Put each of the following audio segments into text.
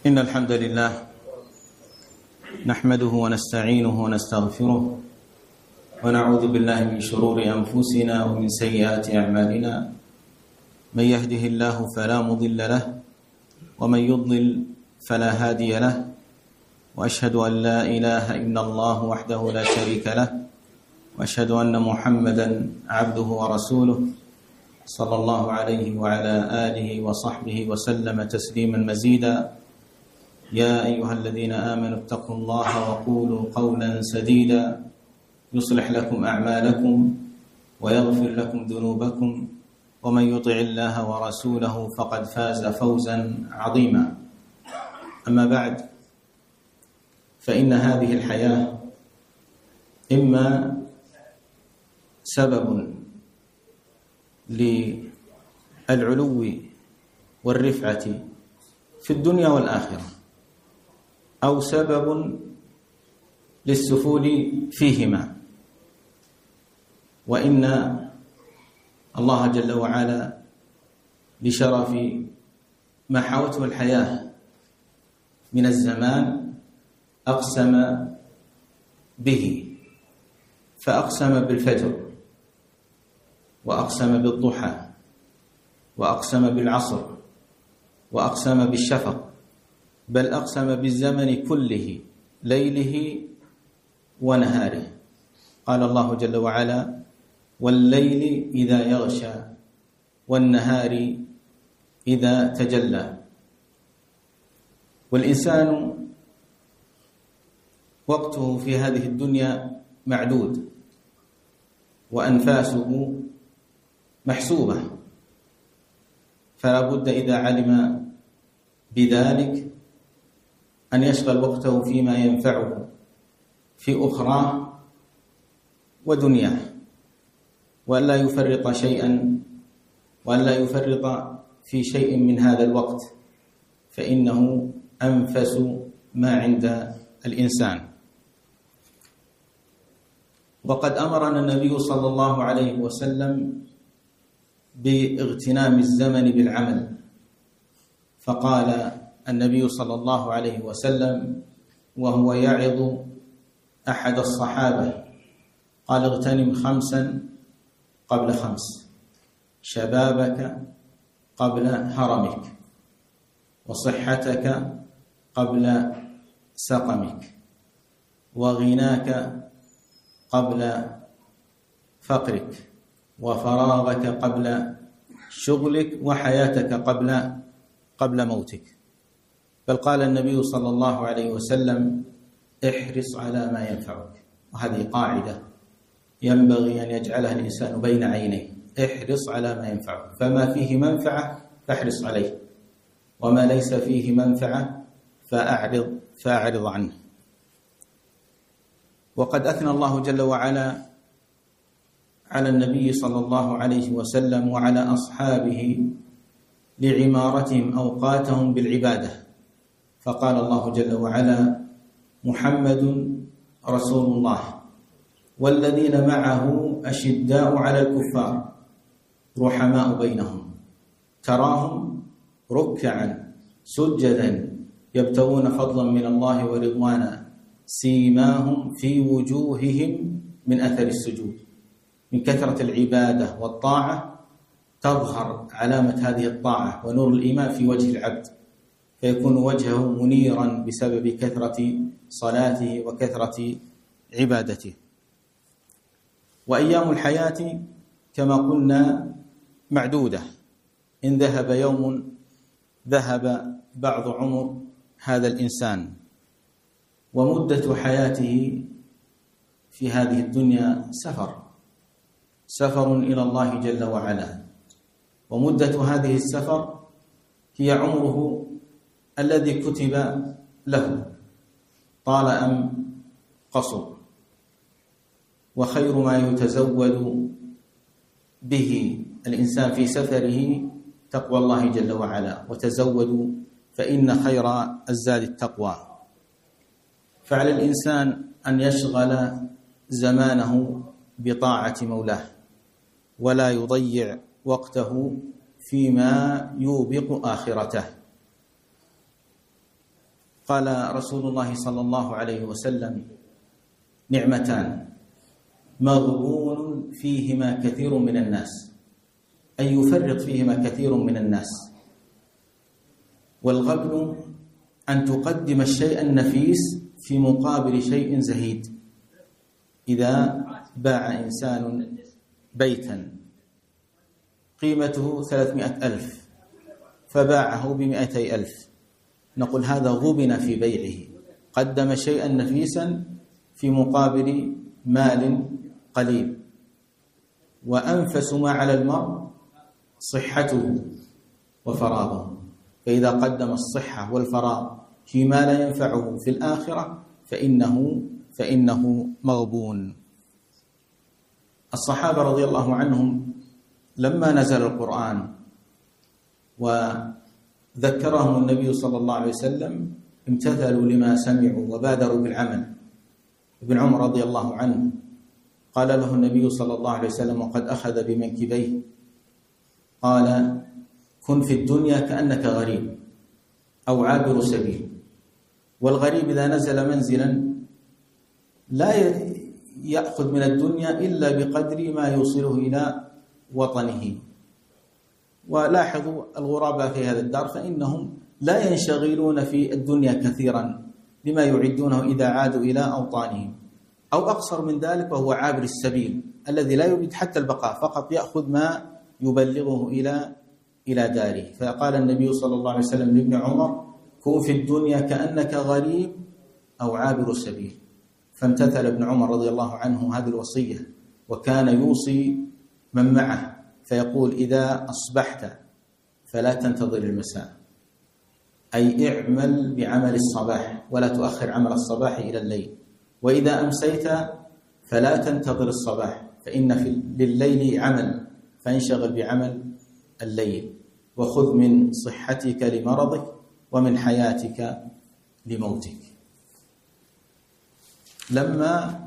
إن الحمد لله نحمده ونستعينه ونستغفره ونعوذ بالله من شرور أنفسنا ومن سيئات أعمالنا. من يهده الله فلا مضل له ومن يضلل فلا هادي له، وأشهد أن لا إله إلا الله وحده لا شريك له، وأشهد أن محمدا عبده ورسوله صلى الله عليه وعلى آله وصحبه وسلم تسليما مزيدا. يا أيها الذين آمنوا اتقوا الله وقولوا قولا سديدا يصلح لكم أعمالكم ويغفر لكم ذنوبكم، ومن يطع الله ورسوله فقد فاز فوزا عظيما. أما بعد، فإن هذه الحياة إما سبب للعلو والرفعة في الدنيا والآخرة، أو سبب للسفول فيهما. وإن الله جل وعلا لشرف ما حوته الحياة من الزمان أقسم به، فأقسم بالفجر، وأقسم بالضحى، وأقسم بالعصر، وأقسم بالشفق، بل أقسم بالزمن كله، ليله ونهاره. قال الله جل وعلا: والليل إذا يغشى والنهار إذا تجلى. والإنسان وقته في هذه الدنيا معدود، وأنفاسه محسوبة، فلا بد إذا علم بذلك أن يشغل وقته فيما ينفعه في أخراه ودنياه، وأن لا يفرط شيئا، وأن لا يفرط في شيء من هذا الوقت، فإنه أنفس ما عند الإنسان. وقد أمرنا النبي صلى الله عليه وسلم باغتنام الزمن بالعمل، فقال النبي صلى الله عليه وسلم وهو يعظ أحد الصحابة، قال: اغتنم 5 قبل 5، شبابك قبل هرمك، وصحتك قبل سقمك، وغناك قبل فقرك، وفراغك قبل شغلك، وحياتك قبل موتك. بل قال النبي صلى الله عليه وسلم: احرص على ما ينفعك. وهذه قاعدة ينبغي أن يجعلها الإنسان بين عينيه: احرص على ما ينفعك، فما فيه منفعة فاحرص عليه، وما ليس فيه منفعة فأعرض عنه. وقد أثنى الله جل وعلا على النبي صلى الله عليه وسلم وعلى أصحابه لعمارتهم أوقاتهم بالعبادة، فقال الله جل وعلا: محمد رسول الله والذين معه أشداء على الكفار رحماء بينهم، تراهم ركعا سجدا يبتغون فضلا من الله ورضوانا، سيماهم في وجوههم من أثر السجود. من كثرة العبادة والطاعة تظهر علامة هذه الطاعة ونور الإيمان في وجه العبد، فيكون وجهه منيرا بسبب كثرة صلاته وكثرة عبادته. وأيام الحياة كما قلنا معدودة، إن ذهب يوم ذهب بعض عمر هذا الإنسان، ومدة حياته في هذه الدنيا سفر إلى الله جل وعلا. ومدة هذه السفر هي عمره الذي كتب له، طال أم قصر. وخير ما يتزود به الإنسان في سفره تقوى الله جل وعلا، وتزودوا فإن خير الزاد التقوى. فعلى الإنسان أن يشغل زمانه بطاعة مولاه، ولا يضيع وقته فيما يوبق آخرته. قال رسول الله صلى الله عليه وسلم: نعمتان مغبون فيهما كثير من الناس، أي يفرط فيهما كثير من الناس. والغبن أن تقدم الشيء النفيس في مقابل شيء زهيد. إذا باع إنسان بيتا قيمته 300,000 فباعه ب200,000، نقول هذا غبن في بيعه، قدم شيئا نفيسا في مقابل مال قليل. وأنفس ما على المرء صحته وفراغه، فإذا قدم الصحة والفراغ فيما لا ينفعه في الآخرة فإنه مغبون. الصحابة رضي الله عنهم لما نزل القرآن وذكرهم النبي صلى الله عليه وسلم امتثلوا لما سمعوا وبادروا بالعمل. ابن عمر رضي الله عنه قال له النبي صلى الله عليه وسلم وقد أخذ بمنكبيه، قال: كن في الدنيا كأنك غريب أو عابر سبيل. والغريب إذا نزل منزلا لا يأخذ من الدنيا إلا بقدر ما يوصله إلى وطنه. ولاحظوا الغرباء في هذا الدار فإنهم لا ينشغلون في الدنيا كثيرا لما يعدونه إذا عادوا إلى أوطانهم، أو أقصر من ذلك وهو عابر السبيل الذي لا يريد حتى البقاء، فقط يأخذ ما يبلغه إلى داره. فقال النبي صلى الله عليه وسلم لابن عمر: كن في الدنيا كأنك غريب أو عابر السبيل. فامتثل ابن عمر رضي الله عنه هذه الوصية، وكان يوصي من معه فيقول: إذا أصبحت فلا تنتظر المساء، أي اعمل بعمل الصباح ولا تؤخر عمل الصباح إلى الليل. وإذا أمسيت فلا تنتظر الصباح، فإن لليل عمل، فانشغل بعمل الليل. وخذ من صحتك لمرضك ومن حياتك لموتك. لما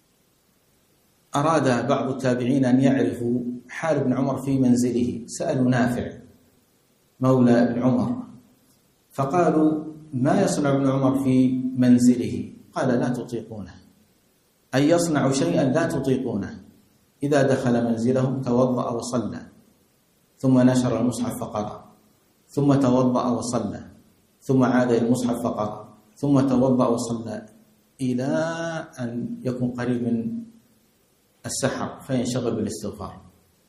أراد بعض التابعين أن يعرفوا حال ابن عمر في منزله سألوا نافع مولى ابن عمر فقالوا: ما يصنع ابن عمر في منزله؟ قال: لا تطيقونه، أي يصنع شيئا لا تطيقونه. إذا دخل منزله توضأ وصلى، ثم نشر المصحف فقرأ، ثم توضأ وصلى، ثم عاد إلى المصحف فقرأ، ثم توضأ وصلى، إلى أن يكون قريب من السحر فينشغل بالاستغفار.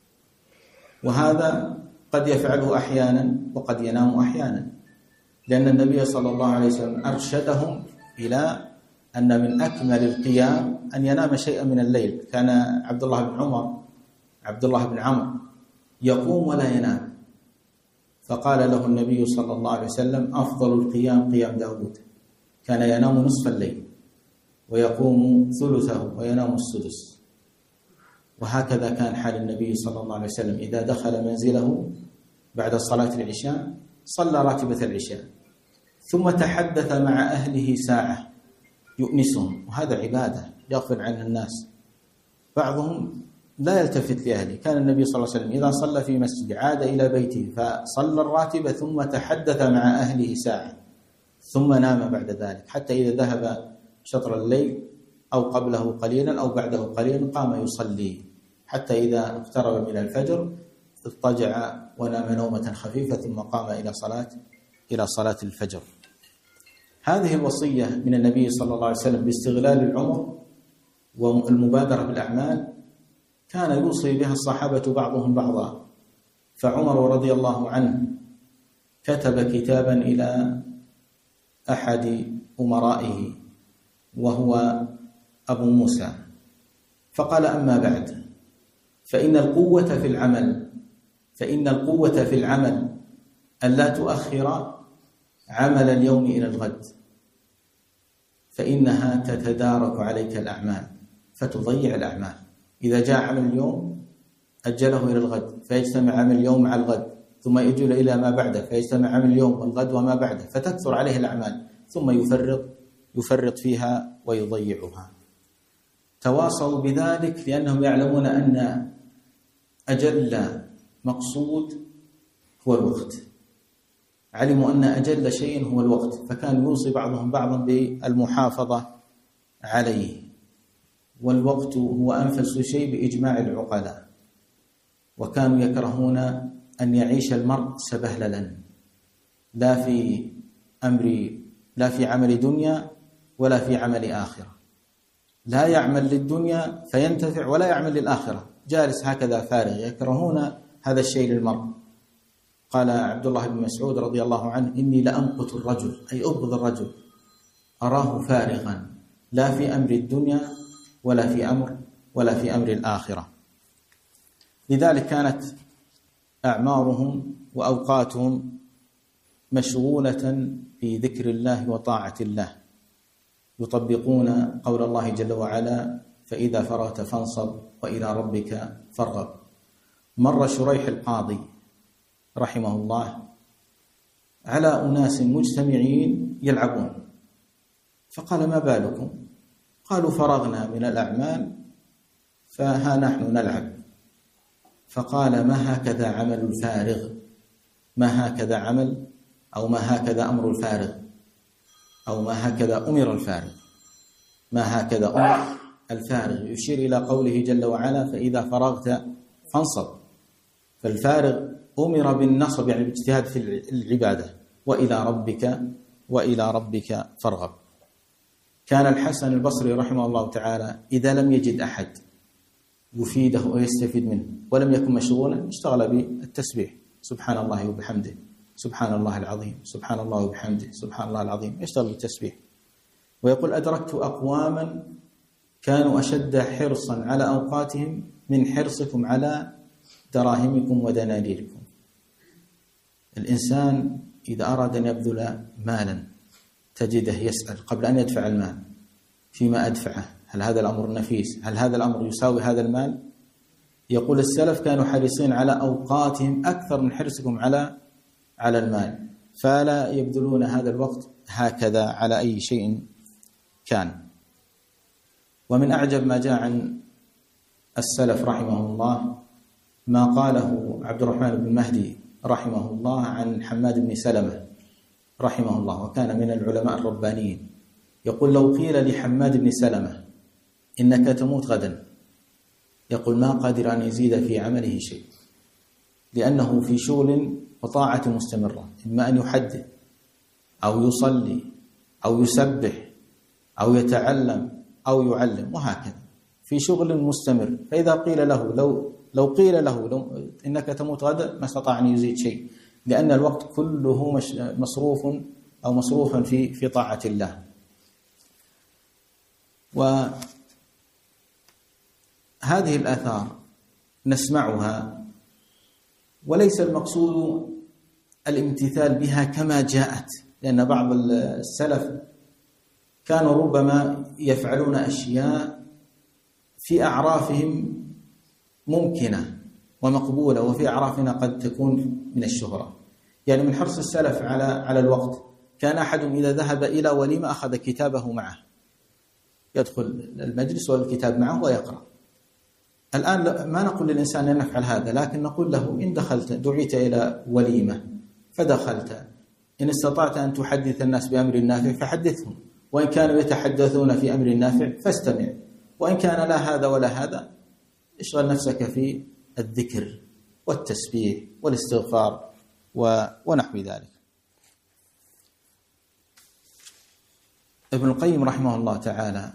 وهذا قد يفعله أحيانا وقد ينام أحيانا، لأن النبي صلى الله عليه وسلم أرشدهم إلى أن من أكمل القيام أن ينام شيئا من الليل. كان عبد الله بن عمرو يقوم ولا ينام، فقال له النبي صلى الله عليه وسلم: أفضل القيام قيام داود، كان ينام نصف الليل ويقوم ثلثه وينام السدس. وهكذا كان حال النبي صلى الله عليه وسلم، إذا دخل منزله بعد صلاة العشاء صلى راتبة العشاء، ثم تحدث مع أهله ساعة يؤنسهم، وهذا عبادة يغفل عنها الناس. بعضهم لا يلتفت لأهله. كان النبي صلى الله عليه وسلم إذا صلى في مسجد عاد إلى بيته فصلى الراتبة ثم تحدث مع أهله ساعة، ثم نام بعد ذلك، حتى إذا ذهب شطر الليل أو قبله قليلا أو بعده قليلا قام يصلي، حتى إذا اقترب من الفجر اضطجع ونام نومة خفيفة ثم قام إلى صلاة الفجر. هذه الوصية من النبي صلى الله عليه وسلم باستغلال العمر والمبادرة بالأعمال كان يوصي بها الصحابة بعضهم بعضا. فعمر رضي الله عنه كتب كتابا إلى أحد أمرائه وهو أبو موسى، فقال: أما بعد، فإن القوة في العمل أن لا تؤخر عمل اليوم إلى الغد، فإنها تتدارك عليك الأعمال فتضيع الأعمال. إذا جاء عمل اليوم أجله إلى الغد، فيجتمع عمل اليوم مع الغد، ثم يجول إلى ما بعده، فيجتمع عمل اليوم والغد وما بعده، فتكثر عليه الأعمال، ثم يفرط فيها ويضيعها. تواصوا بذلك لأنهم يعلمون أن أجل مقصود هو الوقت، علموا أن أجل شيء هو الوقت، فكان يوصي بعضهم بعضا بالمحافظة عليه. والوقت هو أنفس شيء بإجماع العقلاء، وكانوا يكرهون أن يعيش المرء سبهللا، لا في عمل دنيا ولا في عمل آخرة، لا يعمل للدنيا فينتفع ولا يعمل للآخرة، جالس هكذا فارغ. يكرهون هذا الشيء للمرء. قال عبد الله بن مسعود رضي الله عنه: إني لأمقت الرجل، أي أبغض الرجل، أراه فارغا لا في أمر الدنيا ولا في أمر الآخرة. لذلك كانت أعمارهم وأوقاتهم مشغولة بذكر الله وطاعة الله، يطبقون قول الله جل وعلا: فإذا فرغت فانصب وإلى ربك فارغب. مر شريح القاضي رحمه الله على أناس مجتمعين يلعبون، فقال: ما بالكم؟ قالوا: فرغنا من الأعمال فها نحن نلعب. فقال: ما هكذا عمل الفارغ، ما هكذا عمل، أو ما هكذا أمر الفارغ، أو ما هكذا أمر الفارغ، ما هكذا أمر الفارغ، يشير إلى قوله جل وعلا: فإذا فرغت فانصب. فالفارغ أمر بالنصب، يعني بالاجتهاد في العبادة، وإلى ربك فارغب. كان الحسن البصري رحمه الله تعالى إذا لم يجد أحد يفيده ويستفيد منه ولم يكن مشغولا اشتغل بالتسبيح: سبحان الله وبحمده، سبحان الله العظيم، سبحان الله وبحمده، سبحان الله العظيم، يشتغل بالتسبيح. ويقول: أدركت أقواما كانوا أشد حرصا على أوقاتهم من حرصكم على دراهمكم ودنانيركم. الإنسان إذا أراد أن يبذل مالا تجده يسأل قبل أن يدفع المال: فيما أدفعه؟ هل هذا الأمر نفيس؟ هل هذا الأمر يساوي هذا المال؟ يقول السلف: كانوا حريصين على أوقاتهم أكثر من حرصكم على المال، فلا يبذلون هذا الوقت هكذا على أي شيء كان. ومن أعجب ما جاء عن السلف رحمه الله ما قاله عبد الرحمن بن مهدي رحمه الله عن حماد بن سلمة رحمه الله، وكان من العلماء الربانيين. يقول: لو قيل لحماد بن سلمة إنك تموت غدا، يقول: ما قادر أن يزيد في عمله شيء، لأنه في شغل وطاعة مستمرة، إما أن يحدث أو يصلي أو يسبح أو يتعلم أو يعلم، وهكذا في شغل مستمر. فإذا قيل له لو قيل له إنك تموت غدا ما استطاع أن يزيد شيء، لأن الوقت كله مصروف في طاعة الله. وهذه الآثار نسمعها، وليس المقصود الامتثال بها كما جاءت، لأن بعض السلف كانوا ربما يفعلون أشياء في أعرافهم ممكنة ومقبولة، وفي أعرافنا قد تكون من الشهرة. يعني من حرص السلف على الوقت، كان أحد إذا ذهب إلى وليمة أخذ كتابه معه، يدخل المجلس والكتاب معه ويقرأ. الآن ما نقول للإنسان أن يفعل هذا، لكن نقول له: إن دعيت إلى وليمة فدخلت، إن استطعت أن تحدث الناس بأمر نافع فحدثهم، وإن كانوا يتحدثون في أمر نافع فاستمع، وإن كان لا هذا ولا هذا اشغل نفسك في الذكر والتسبيح والاستغفار ونحو ذلك. ابن القيم رحمه الله تعالى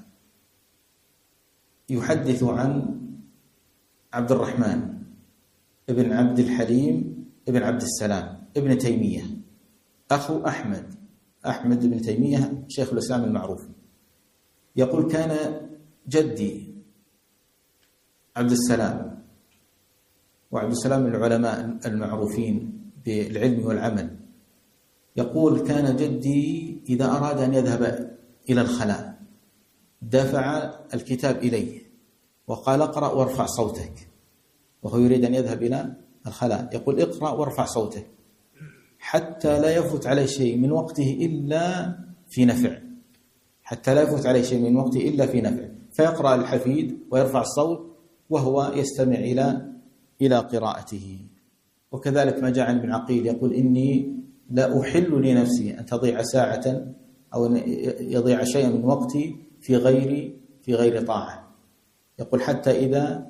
يحدث عن عبد الرحمن ابن عبد الحليم ابن عبد السلام ابن تيمية، أخو أحمد بن تيمية شيخ الإسلام المعروف. يقول: كان جدي عبد السلام، وعبد السلام من العلماء المعروفين بالعلم والعمل، يقول: كان جدي إذا أراد أن يذهب إلى الخلاء دفع الكتاب إليه وقال: اقرأ وارفع صوتك، وهو يريد أن يذهب إلى الخلاء، يقول: اقرأ وارفع صوتك حتى لا يفوت عليه شيء من وقته إلا في نفع، حتى لا يفوت عليه شيء من وقته إلا في نفع، فيقرأ الحفيد ويرفع الصوت وهو يستمع إلى قراءته. وكذلك ما جاء عن ابن عقيل يقول: إني لا أحل لنفسي أن تضيع ساعة أو أن يضيع شيئا من وقتي في غير طاعة. يقول حتى إذا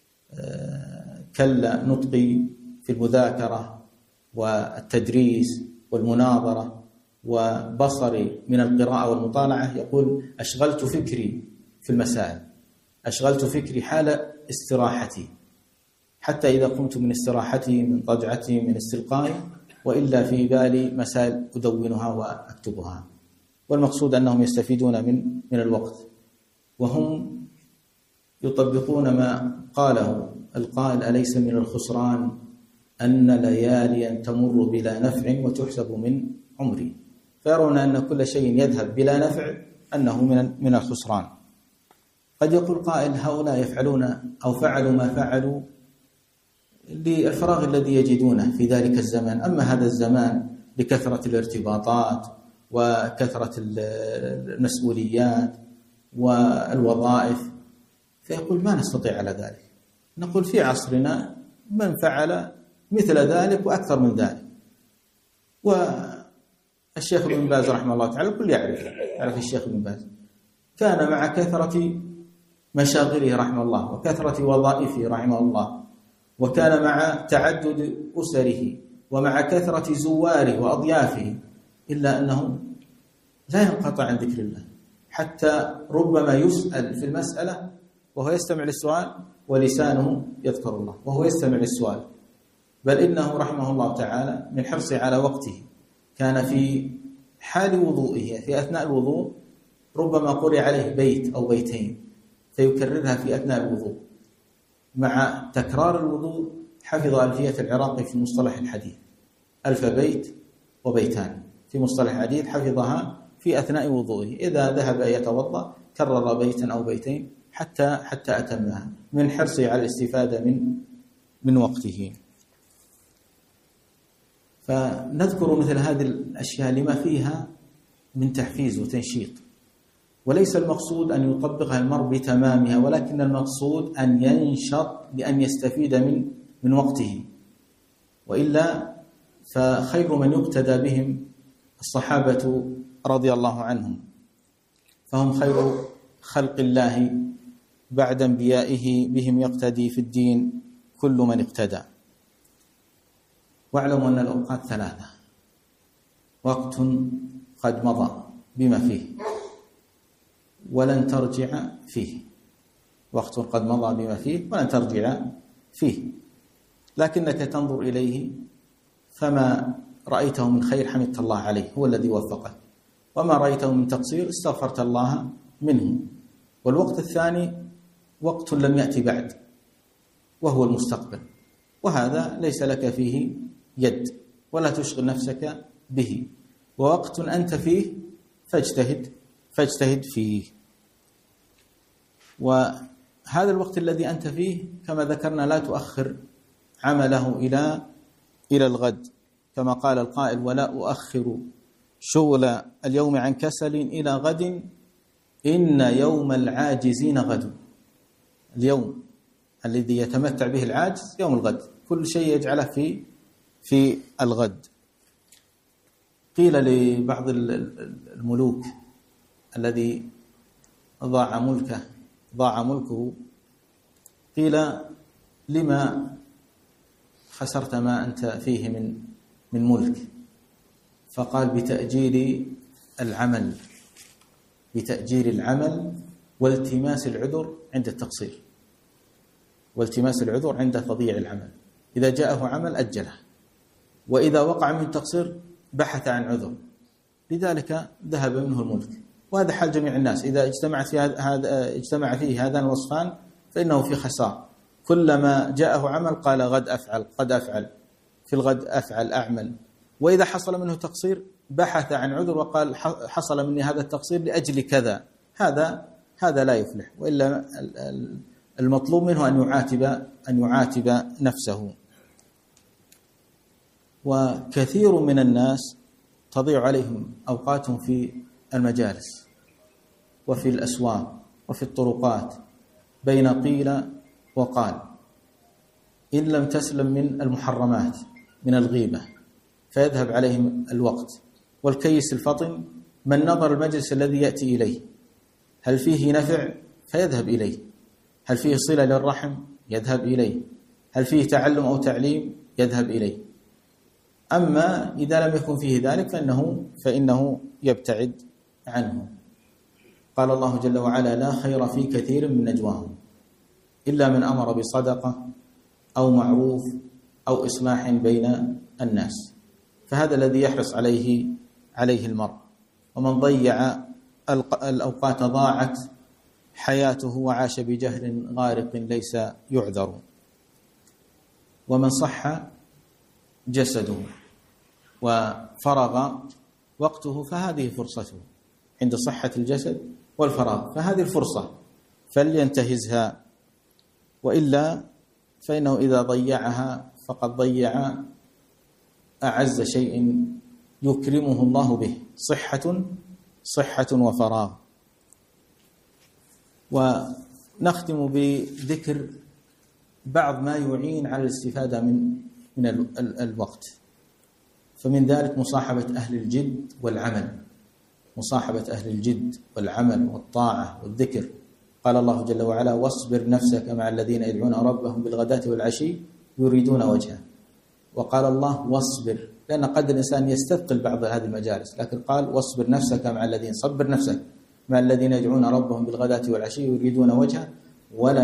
كل نطقي في المذاكرة والتدريس والمناظرة وبصري من القراءة والمطالعة، يقول أشغلت فكري في المسائل، أشغلت فكري حال استراحتي، حتى إذا قمت من استراحتي من ضجعتي من استلقائي وإلا في بالي مسائل أدونها وأكتبها. والمقصود أنهم يستفيدون من الوقت، وهم يطبقون ما قاله القائل: أليس من الخسران أن لياليا تمر بلا نفع وتحسب من عمري. فيرون أن كل شيء يذهب بلا نفع أنه من الخسران. قد يقول قائل: هؤلاء يفعلون أو فعلوا ما فعلوا للفراغ الذي يجدونه في ذلك الزمان، أما هذا الزمان لكثرة الارتباطات وكثرة المسؤوليات والوظائف. فيقول: ما نستطيع على ذلك. نقول: في عصرنا من فعل مثل ذلك وأكثر من ذلك. والشيخ ابن باز رحمه الله تعالى الكل يعرف الشيخ ابن باز، كان مع كثرة مشاغله رحمه الله وكثرة وظائفه رحمه الله، وكان مع تعدد أسره ومع كثرة زواره وأضيافه، إلا أنه لا ينقطع عن ذكر الله، حتى ربما يسأل في المسألة وهو يستمع للسؤال ولسانه يذكر الله وهو يستمع للسؤال. بل إنه رحمه الله تعالى من حرصه على وقته كان في حال وضوئه في أثناء الوضوء ربما قرئ عليه بيت أو بيتين فيكررها في أثناء الوضوء. مع تكرار الوضوء حفظ ألفية العراقي في مصطلح الحديث، 1000 بيت وبيتان في مصطلح الحديث حفظها في أثناء وضوئه، إذا ذهب يتوضأ كرر بيتا أو بيتين حتى أتمها، من حرصه على الاستفادة من وقته. فنذكر مثل هذه الأشياء لما فيها من تحفيز وتنشيط، وليس المقصود أن يطبقها المرء بتمامها، ولكن المقصود أن ينشط لأن يستفيد من وقته. وإلا فخير من يقتدى بهم الصحابة رضي الله عنهم، فهم خير خلق الله بعد انبيائه، بهم يقتدي في الدين كل من اقتدى. واعلموا أن الأوقات 3: وقت قد مضى بما فيه ولن ترجع فيه، وقت قد مضى بما فيه ولن ترجع فيه، لكنك تنظر إليه فما رأيته من خير حمدت الله عليه، هو الذي وفقك، وما رأيته من تقصير استغفرت الله منه. والوقت الثاني وقت لم يأتي بعد وهو المستقبل، وهذا ليس لك فيه يد ولا تشغل نفسك به، ووقت أنت فيه فاجتهد فيه. وهذا الوقت الذي أنت فيه كما ذكرنا لا تؤخر عمله إلى الغد، كما قال القائل: ولا أؤخر شغل اليوم عن كسل إلى غد إن يوم العاجزين غد. اليوم الذي يتمتع به العاجز يوم الغد، كل شيء يجعله في الغد. قيل لبعض الملوك الذي ضاع ملكه قيل: لما خسرت ما أنت فيه من ملك؟ فقال: بتأجيل العمل والتماس العذر عند التقصير، والتماس العذر عند تضييع العمل. إذا جاءه عمل أجله، وإذا وقع من تقصير بحث عن عذر، لذلك ذهب منه الملك. وهذا حال جميع الناس، إذا اجتمع فيه هذان الوصفان فإنه في خسار. كلما جاءه عمل قال غد أفعل، قد أفعل، في الغد أفعل أعمل. وإذا حصل منه تقصير بحث عن عذر وقال حصل مني هذا التقصير لأجل كذا. هذا لا يفلح، وإلا المطلوب منه أن يعاتب نفسه. وكثير من الناس تضيع عليهم أوقاتهم في المجالس وفي الأسواق وفي الطرقات بين قيل وقال، إن لم تسلم من المحرمات من الغيبة فيذهب عليهم الوقت. والكيس الفطن من نظر المجلس الذي يأتي إليه هل فيه نفع فيذهب إليه، هل فيه صلة للرحم يذهب إليه، هل فيه تعلم أو تعليم يذهب إليه. أما إذا لم يكن فيه ذلك فإنه يبتعد عنه. قال الله جل وعلا: لا خير في كثير من نجواهم إلا من أمر بصدقة أو معروف أو إصلاح بين الناس. فهذا الذي يحرص عليه المرء. ومن ضيع الأوقات ضاعت حياته وعاش بجهل غارق ليس يعذر. ومن صح جسده وفرغ وقته فهذه فرصته عند صحة الجسد والفراغ، فهذه الفرصة فلينتهزها، وإلا فإنه إذا ضيعها فقد ضيع أعز شيء يكرمه الله به، صحة وفراغ. ونختم بذكر بعض ما يعين على الاستفادة من الوقت. فمن ذلك مصاحبة أهل الجد والعمل، مصاحبة أهل الجد والعمل والطاعة والذكر. قال الله جل وعلا: واصبر نفسك مع الذين يدعون ربهم بالغداة والعشي يريدون وجهه. وقال الله واصبر، لأن قد الإنسان يستثقل بعض هذه المجالس، لكن قال واصبر نفسك مع الذين، صبر نفسك مع الذين يدعون ربهم بالغداة والعشي يريدون وجهه ولا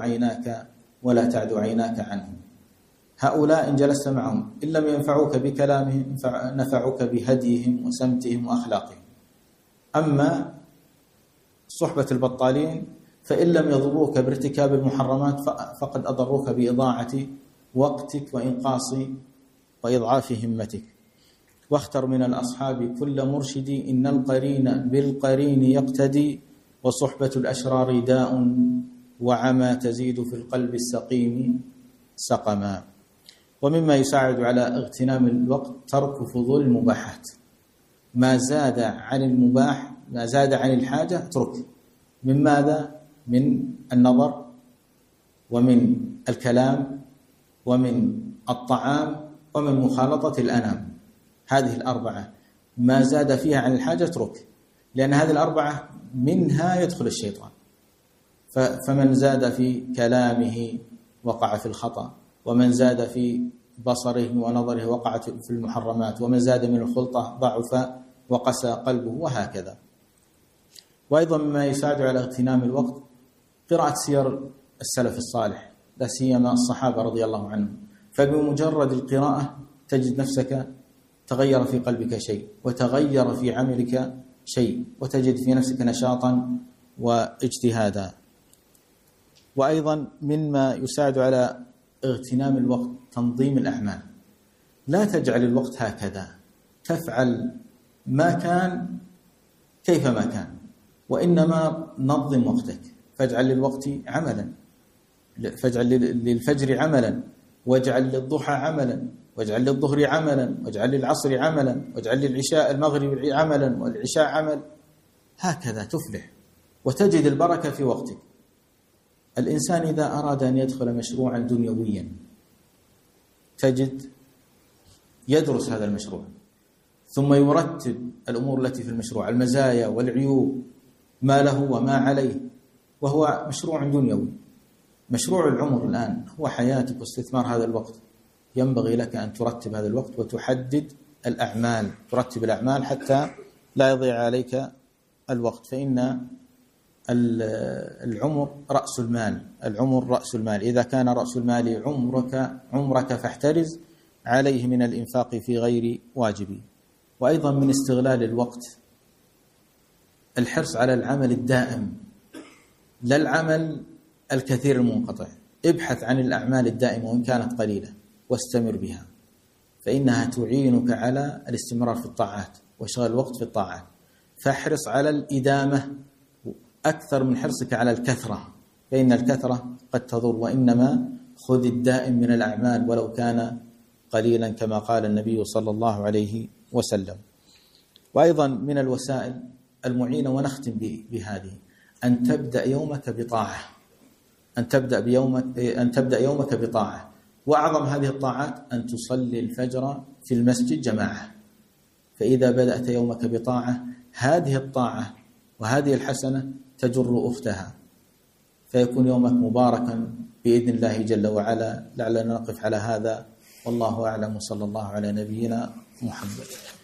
تعد عيناك عنهم. هؤلاء إن جلست معهم إن لم ينفعوك بكلامهم نفعوك بهديهم وسمتهم وأخلاقهم. أما صحبة البطالين فإن لم يضروك بارتكاب المحرمات فقد أضروك بإضاعة وقتك وإنقاص وإضعاف همتك. واختر من الأصحاب كل مرشد إن القرين بالقرين يقتدي وصحبة الأشرار داء وعمى تزيد في القلب السقيم سقما. ومما يساعد على اغتنام الوقت ترك فضول المباحات. ما زاد عن المباح، ما زاد عن الحاجة اترك. من ماذا؟ من النظر ومن الكلام ومن الطعام ومن مخالطة الأنام. هذه الأربعة ما زاد فيها عن الحاجة اترك، لأن هذه الأربعة منها يدخل الشيطان. فمن زاد في كلامه وقع في الخطأ، ومن زاد في بصره ونظره وقع في المحرمات، ومن زاد من الخلطة ضعف وقسى قلبه، وهكذا. وأيضا مما يساعد على اغتنام الوقت قراءة سير السلف الصالح، لا سيما الصحابة رضي الله عنهم. فبمجرد القراءة تجد نفسك تغير في قلبك شيء، وتغير في عملك شيء، وتجد في نفسك نشاطا واجتهادا. وأيضا مما يساعد على اغتنام الوقت تنظيم الأعمال. لا تجعل الوقت هكذا، تفعل ما كان كيفما كان، وإنما نظم وقتك. فاجعل للوقت عملا، فاجعل للفجر عملا، واجعل للضحى عملا، واجعل للظهر عملا، واجعل للعصر عملا، واجعل للعشاء المغرب عملا، والعشاء عمل. هكذا تفلح وتجد البركة في وقتك. الإنسان إذا أراد أن يدخل مشروعا دنيويا تجد يدرس هذا المشروع ثم يرتب الأمور التي في المشروع، المزايا والعيوب، ما له وما عليه، وهو مشروع دنيوي. مشروع العمر الآن هو حياتك واستثمار هذا الوقت. ينبغي لك أن ترتب هذا الوقت وتحدد الأعمال، ترتب الأعمال حتى لا يضيع عليك الوقت. فإن العمر رأس المال، العمر رأس المال. إذا كان رأس المال عمرك فاحترز عليه من الإنفاق في غير واجب. وأيضا من استغلال الوقت الحرص على العمل الدائم، لا العمل الكثير المنقطع. ابحث عن الأعمال الدائمة وإن كانت قليلة واستمر بها، فإنها تعينك على الاستمرار في الطاعات وشغل الوقت في الطاعات. فاحرص على الإدامة أكثر من حرصك على الكثرة، فإن الكثرة قد تضر. وإنما خذ الدائم من الأعمال ولو كان قليلا، كما قال النبي صلى الله عليه وسلم. وأيضا من الوسائل المعينة، ونختم بهذه، أن تبدأ يومك بطاعة، أن تبدأ يومك بطاعة. وأعظم هذه الطاعات أن تصلي الفجر في المسجد جماعة، فإذا بدأت يومك بطاعة هذه الطاعة وهذه الحسنة تجر أختها، فيكون يومك مباركا بإذن الله جل وعلا. لعلنا نقف على هذا، والله أعلم، صلى الله على نبينا محمد.